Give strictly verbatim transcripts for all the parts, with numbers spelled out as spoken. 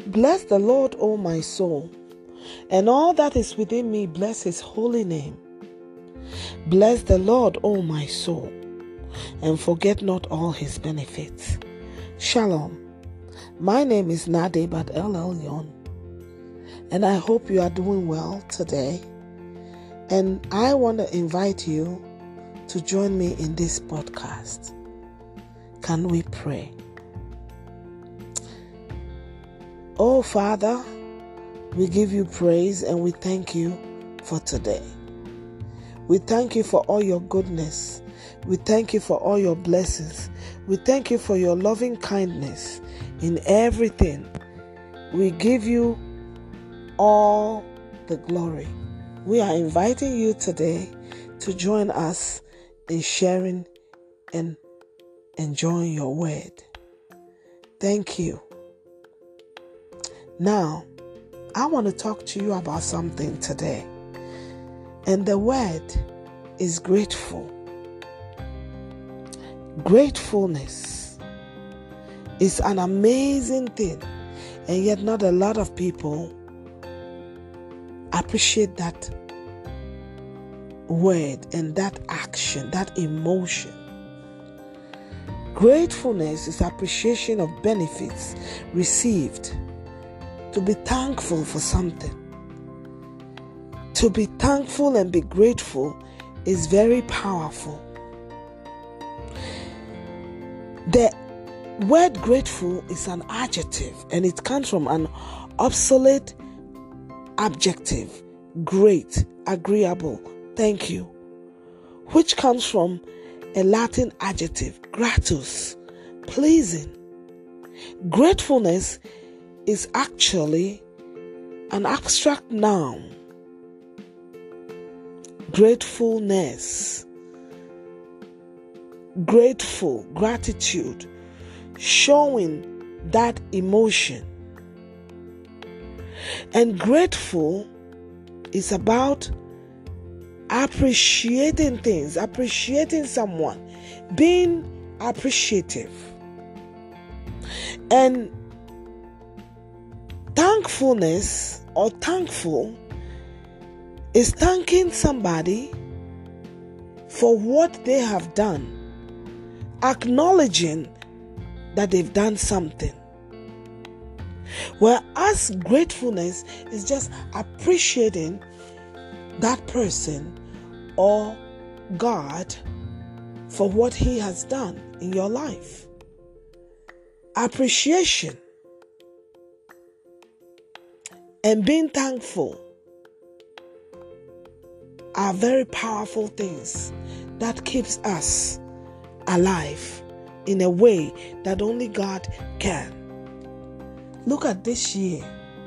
Bless the Lord, O my soul, and all that is within me, bless his holy name. Bless the Lord, O my soul, and forget not all his benefits. Shalom. My name is Nadebat El Elyon, and I hope you are doing well today. And I want to invite you to join me in this podcast. Can we pray? Oh, Father, we give you praise and we thank you for today. We thank you for all your goodness. We thank you for all your blessings. We thank you for your loving kindness in everything. We give you all the glory. We are inviting you today to join us in sharing and enjoying your word. Thank you. Now, I want to talk to you about something today. And the word is grateful. Gratefulness is an amazing thing, and yet not a lot of people appreciate that word and that action, that emotion. Gratefulness is appreciation of benefits received. To be thankful for something. To be thankful and be grateful is very powerful. The word grateful is an adjective, and it comes from an obsolete adjective, great, agreeable, thank you, which comes from a Latin adjective, gratus, pleasing. Gratefulness is actually an abstract noun. Gratefulness, grateful, gratitude, showing that emotion. And grateful is about appreciating things, appreciating someone, being appreciative. And thankfulness or thankful is thanking somebody for what they have done, acknowledging that they've done something. Whereas gratefulness is just appreciating that person or God for what he has done in your life. Appreciation and being thankful are very powerful things that keeps us alive in a way that only God can. Look at this year.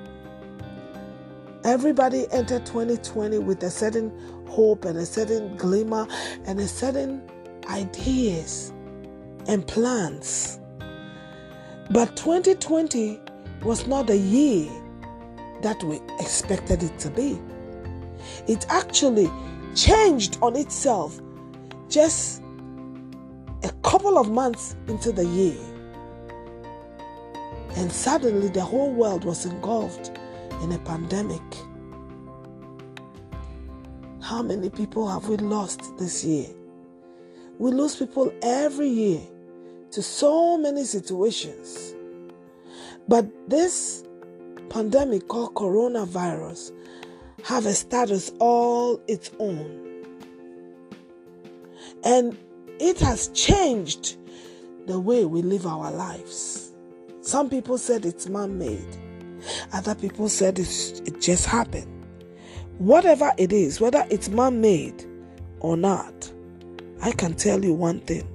Everybody entered twenty twenty with a certain hope and a certain glimmer and a certain ideas and plans. But twenty twenty was not the year that we expected it to be. It actually changed on itself just a couple of months into the year. And suddenly the whole world was engulfed in a pandemic. How many people have we lost this year? We lose people every year to so many situations. But this pandemic called coronavirus have a status all its own. And it has changed the way we live our lives. Some people said it's man-made. Other people said it's, it just happened. Whatever it is, whether it's man-made or not, I can tell you one thing.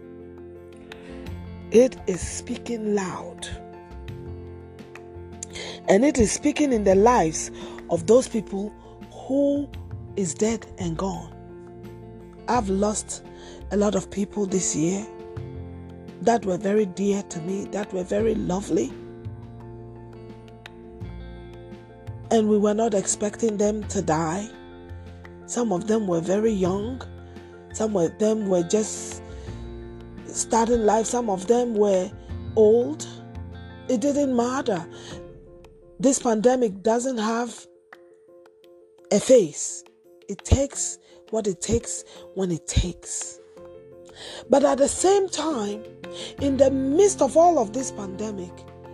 It is speaking loud. And it is speaking in the lives of those people who is dead and gone. I've lost a lot of people this year that were very dear to me, that were very lovely. And we were not expecting them to die. Some of them were very young. Some of them were just starting life. Some of them were old. It didn't matter. this pandemic doesn't have a face. It takes what it takes when it takes. But at the same time, in the midst of all of this pandemic,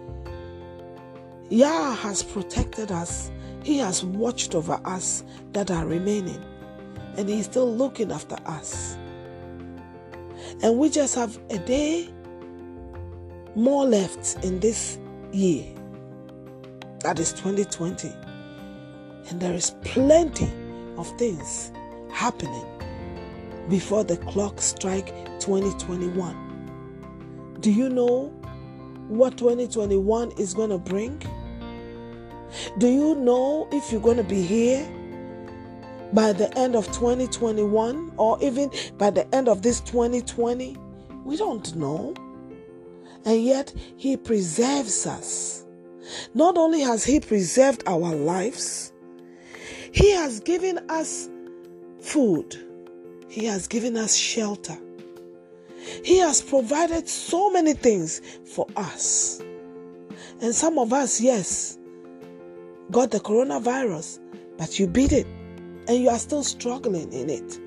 Yah has protected us. He has watched over us that are remaining. And He's still looking after us. And we just have a day more left in this year. That is twenty twenty. And there is plenty of things happening before the clock strike twenty twenty-one. Do you know what twenty twenty-one is going to bring? Do you know if you're going to be here by the end of twenty twenty-one or even by the end of this twenty twenty? We don't know. And yet He preserves us. Not only has He preserved our lives, He has given us food. He has given us shelter. He has provided so many things for us. And some of us, yes, got the coronavirus, but you beat it and you are still struggling in it.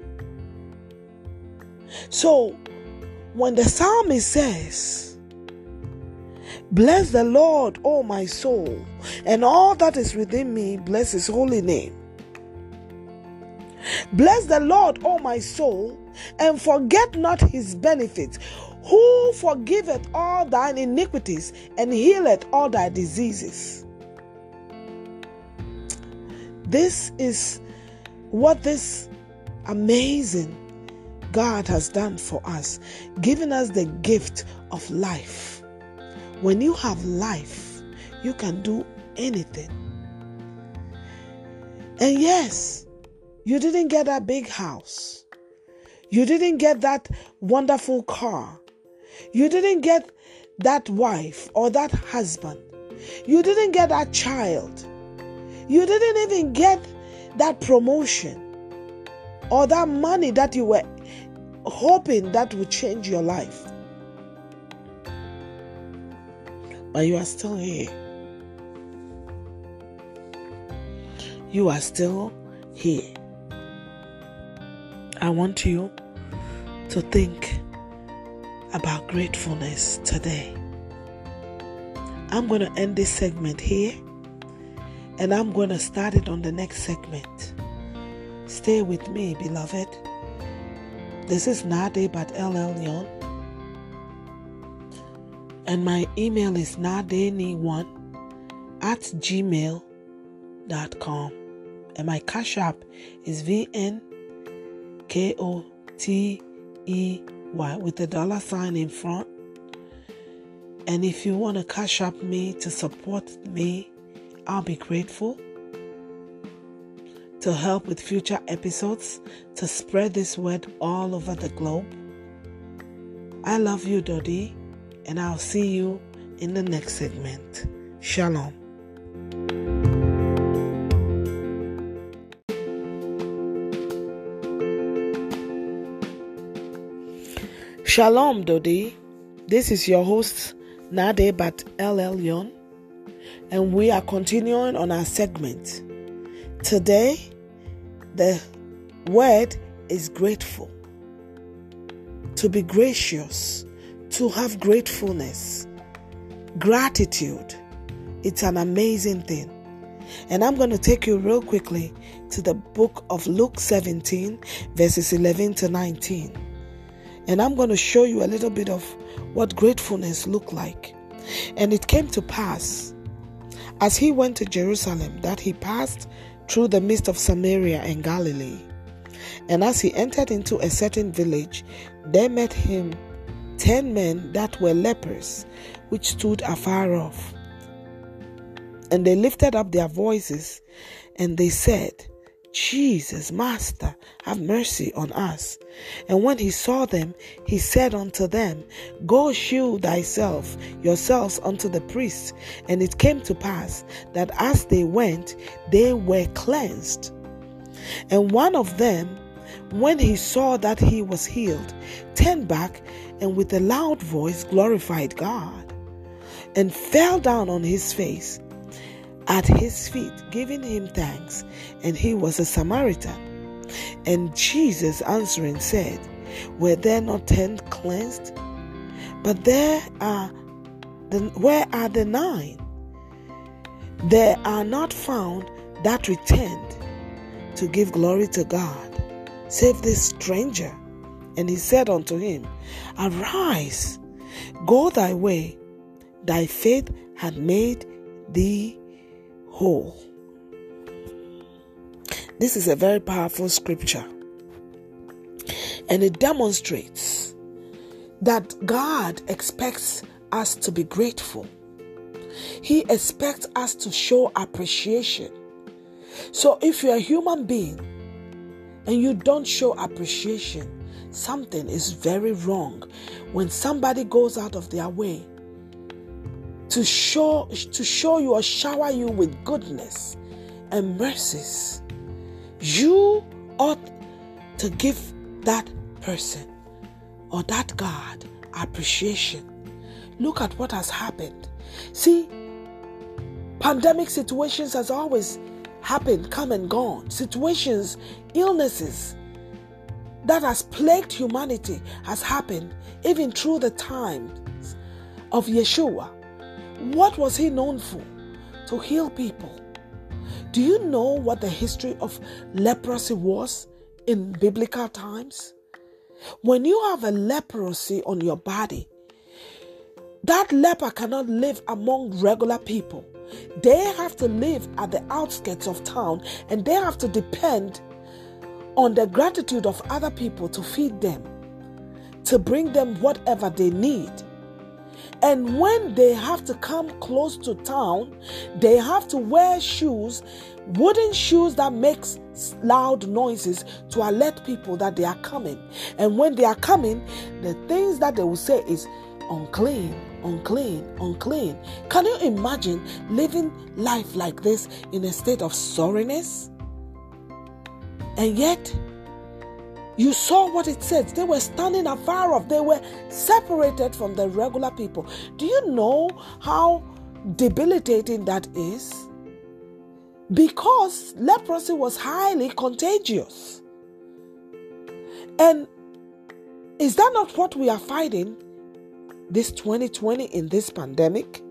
So, when the psalmist says, "Bless the Lord, O my soul, and all that is within me, bless His holy name. Bless the Lord, O my soul, and forget not His benefits, who forgiveth all thine iniquities and healeth all thy diseases." This is what this amazing God has done for us, giving us the gift of life. When you have life, you can do anything. And yes, you didn't get that big house. You didn't get that wonderful car. You didn't get that wife or that husband. You didn't get that child. You didn't even get that promotion or that money that you were hoping that would change your life. But you are still here. You are still here. I want you to think about gratefulness today. I'm going to end this segment here, and I'm going to start it on the next segment. Stay with me, beloved. This is Nade Bat El Elyon, and my email is nadeni one at gmail dot com, and my cash app is V N K O T E Y with the dollar sign in front. And if you want to cash app me to support me, I'll be grateful. To help with future episodes, to spread this word all over the globe. I love you, Dodi, and I'll see you in the next segment. Shalom. Shalom, Dodi. This is your host, Nade Bat El Elyon, and we are continuing on our segment. Today, the word is grateful. To be gracious, to have gratefulness, gratitude. It's an amazing thing. And I'm going to take you real quickly to the book of Luke seventeen, verses eleven to nineteen. And I'm going to show you a little bit of what gratefulness looked like. And it came to pass, as he went to Jerusalem, that he passed through the midst of Samaria and Galilee. And as he entered into a certain village, there met him ten men that were lepers, which stood afar off. And they lifted up their voices, and they said, Jesus, Master, have mercy on us. And when he saw them, he said unto them, Go shew thyself yourselves unto the priests. And it came to pass that as they went, they were cleansed. And one of them, when he saw that he was healed, turned back and with a loud voice glorified God, and fell down on his face at his feet, giving him thanks, and he was a Samaritan. And Jesus answering said, Were there not ten cleansed? But there are the where are the nine? There are not found that returned to give glory to God, save this stranger. And he said unto him, Arise, go thy way, thy faith hath made thee whole. This is a very powerful scripture, and it demonstrates that God expects us to be grateful. He expects us to show appreciation. So if you're a human being and you don't show appreciation, something is very wrong. When somebody goes out of their way to show to show you or shower you with goodness and mercies, you ought to give that person or that God appreciation. Look at what has happened. See, pandemic situations has always happened, come and gone. Situations, illnesses that has plagued humanity has happened even through the times of Yeshua. What was he known for? To heal people. Do you know what the history of leprosy was in biblical times? When you have a leprosy on your body, that leper cannot live among regular people. They have to live at the outskirts of town, and they have to depend on the gratitude of other people to feed them, to bring them whatever they need. And when they have to come close to town, they have to wear shoes, wooden shoes that makes loud noises to alert people that they are coming. And when they are coming, the things that they will say is unclean, unclean, unclean. Can you imagine living life like this in a state of sorriness? And yet, you saw what it said. They were standing afar off. They were separated from the regular people. Do you know how debilitating that is? Because leprosy was highly contagious. And is that not what we are fighting this twenty twenty in this pandemic?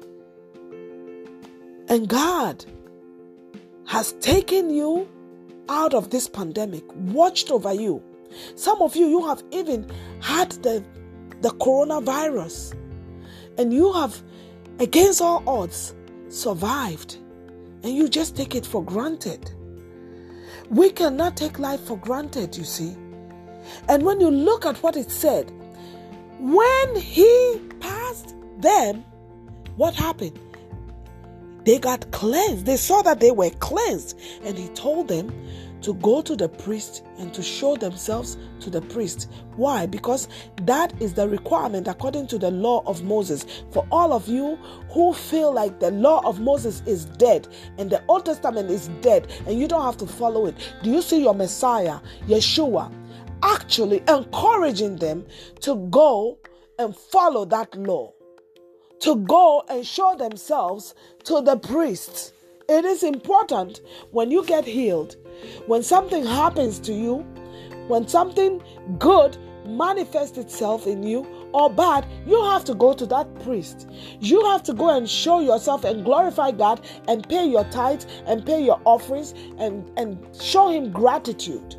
And God has taken you out of this pandemic, watched over you. Some of you, you have even had the, the coronavirus, and you have, against all odds, survived, and you just take it for granted. We cannot take life for granted, you see. And when you look at what it said, when he passed them, what happened? They got cleansed. They saw that they were cleansed. And he told them to go to the priest and to show themselves to the priest. Why? Because that is the requirement according to the law of Moses. For all of you who feel like the law of Moses is dead and the Old Testament is dead and you don't have to follow it, do you see your Messiah, Yeshua, actually encouraging them to go and follow that law? To go and show themselves to the priest. It is important when you get healed, when something happens to you, when something good manifests itself in you or bad, you have to go to that priest. You have to go and show yourself and glorify God and pay your tithes and pay your offerings and, and show him gratitude.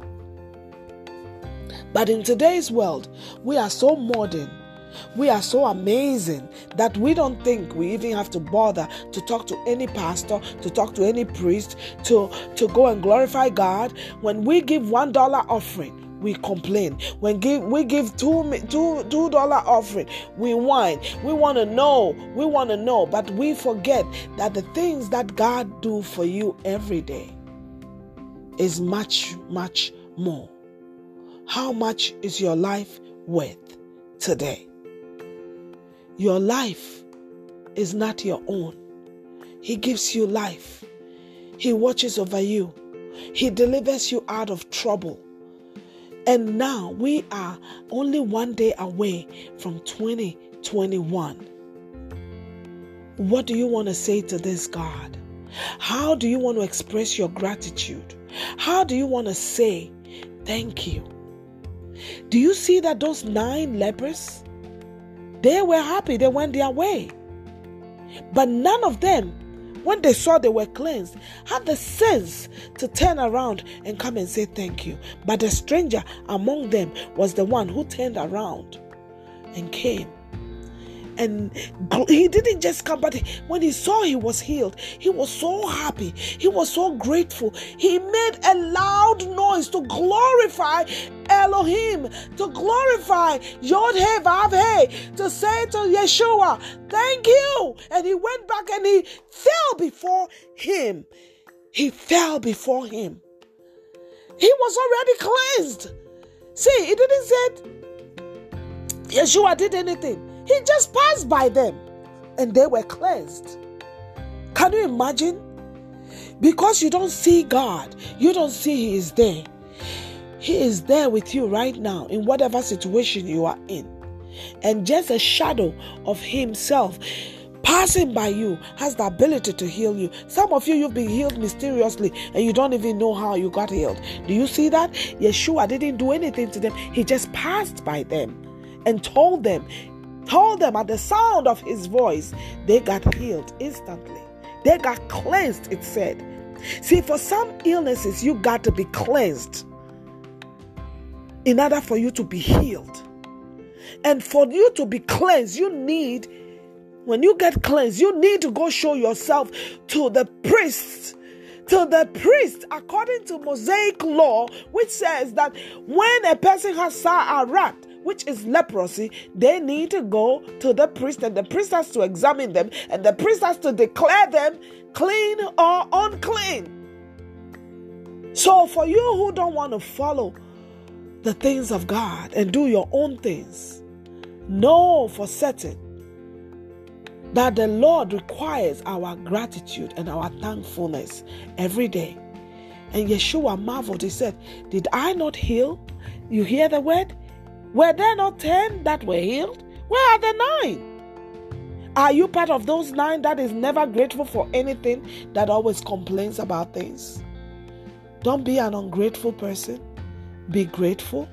But in today's world, we are so modern. We are so amazing that we don't think we even have to bother to talk to any pastor, to talk to any priest, to, to go and glorify God. When we give one dollar offering, we complain. When give, we give two, two, two dollar offering, we whine. We want to know, we want to know, but we forget that the things that God do for you every day is much, much more. How much is your life worth today? Your life is not your own. He gives you life. He watches over you. He delivers you out of trouble. And now we are only one day away from twenty twenty-one. What do you want to say to this God? How do you want to express your gratitude? How do you want to say thank you? Do you see that those nine lepers, they were happy, they went their way. But none of them, when they saw they were cleansed, had the sense to turn around and come and say thank you. But the stranger among them was the one who turned around and came. And he didn't just come, but when he saw he was healed, he was so happy. He was so grateful. He made a loud noise to glorify Elohim, to glorify Yod-Heh-Vav-Heh, to say to Yeshua, thank you. And he went back and he fell before him. He fell before him. He was already cleansed. See, he didn't say Yeshua did anything. He just passed by them and they were cleansed. Can you imagine? Because you don't see God, you don't see He is there. He is there with you right now in whatever situation you are in. And just a shadow of Himself passing by you has the ability to heal you. Some of you, you've been healed mysteriously and you don't even know how you got healed. Do you see that? Yeshua didn't do anything to them. He just passed by them and told them, told them at the sound of His voice, they got healed instantly. They got cleansed, it said. See, for some illnesses, you got to be cleansed in order for you to be healed. And for you to be cleansed, you need, when you get cleansed, you need to go show yourself to the priest. To the priest, according to Mosaic law, which says that when a person has sa'arat, which is leprosy, they need to go to the priest, and the priest has to examine them, and the priest has to declare them clean or unclean. So for you who don't want to follow the things of God and do your own things, know for certain that the Lord requires our gratitude and our thankfulness every day. And Yeshua marveled. He said, did I not heal? You hear the word? Were there not ten that were healed? Where are the nine? Are you part of those nine that is never grateful for anything, that always complains about things? Don't be an ungrateful person. Be grateful.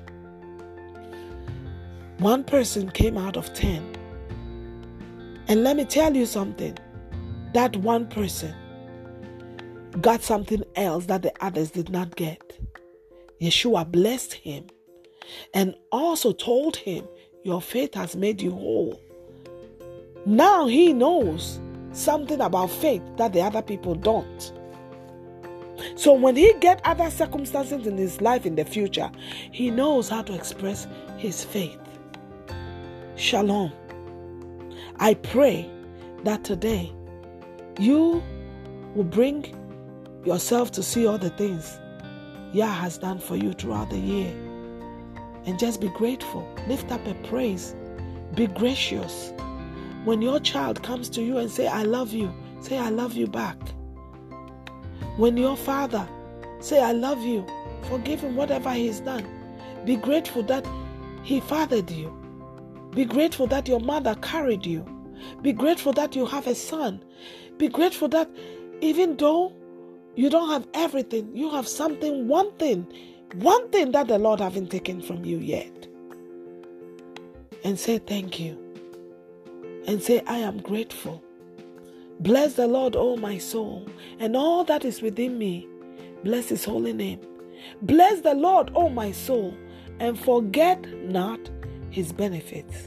One person came out of ten. And let me tell you something. That one person got something else that the others did not get. Yeshua blessed him and also told him, your faith has made you whole. Now he knows something about faith that the other people don't. So when he gets other circumstances in his life in the future, he knows how to express his faith. Shalom. I pray that today you will bring yourself to see all the things Yah has done for you throughout the year. And just be grateful. Lift up a praise. Be gracious. When your child comes to you and say, I love you, say, I love you back. When your father say, I love you, forgive him whatever he's done. Be grateful that he fathered you. Be grateful that your mother carried you. Be grateful that you have a son. Be grateful that even though you don't have everything, you have something, one thing, one thing that the Lord haven't taken from you yet. And say thank you. And say, I am grateful. Bless the Lord, O my soul, and all that is within me. Bless His holy name. Bless the Lord, O my soul, and forget not His benefits.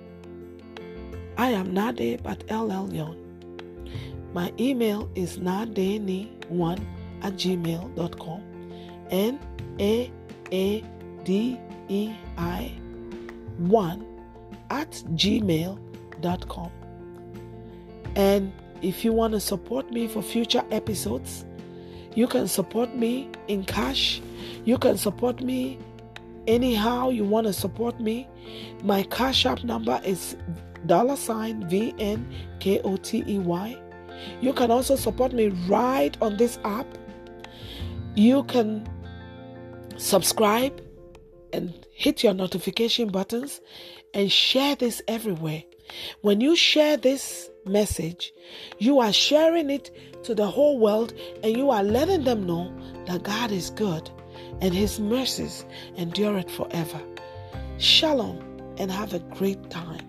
I am Nade Bat El Elyon. My email is nadeni one at gmail dot com. N A A D E I one at gmail dot com. And if you want to support me for future episodes, you can support me in cash. You can support me anyhow you want to support me. My Cash App number is dollar sign V N K O T E Y. You can also support me right on this app. You can subscribe and hit your notification buttons and share this everywhere. When you share this message, you are sharing it to the whole world, and you are letting them know that God is good and his mercies endure it forever. Shalom, and have a great time.